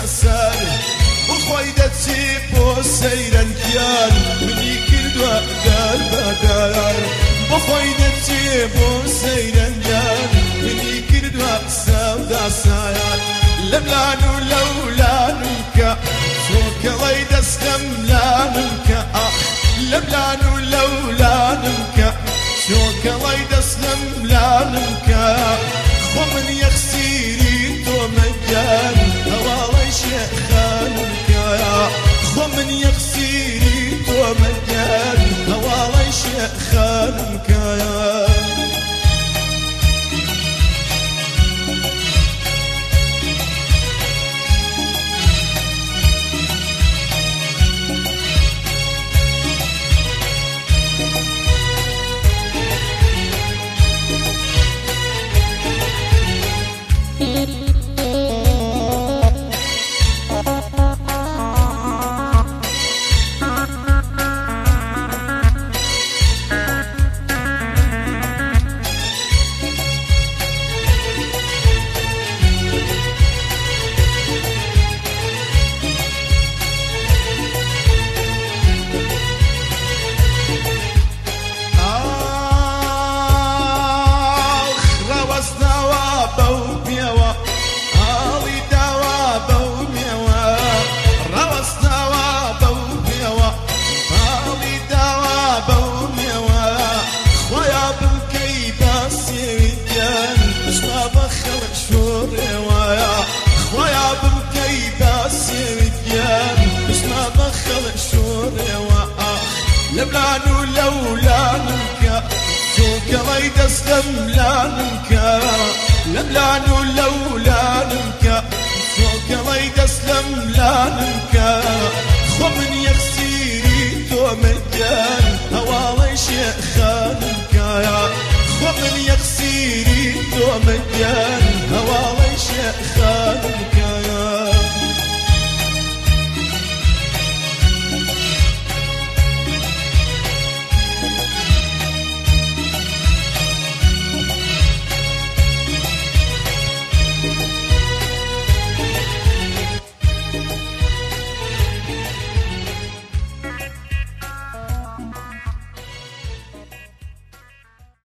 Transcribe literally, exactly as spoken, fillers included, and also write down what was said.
سر بخوای دەچێ بۆ سەیرەنگیان منی کردووە دار بەدار بخوای دەچێ بۆ سەیرەنگیان منی کردووە سەودا سایان لەم لان و لەولانم کە چۆکەڵەی دەستەم لانم کە لەم لان و لەولانم کە چۆکەڵەی دەستەم لانم کە خۆ من یەخسیری تۆ مەگیان هەواڵەی شێخانم کە خۆ من یەخسیری تۆ مەگیان هەواڵەی شێخانم کە لەبلان و لەولانم کە چۆکەڵەی دەستەم لانم کە لەبلان و لەولانم کە چۆکەڵەی دەستەم لانم کە خۆ من یەخسیری تۆ مەگیان هەواڵەی شێخانم کە خۆ من یەخسیری تۆ مەگیان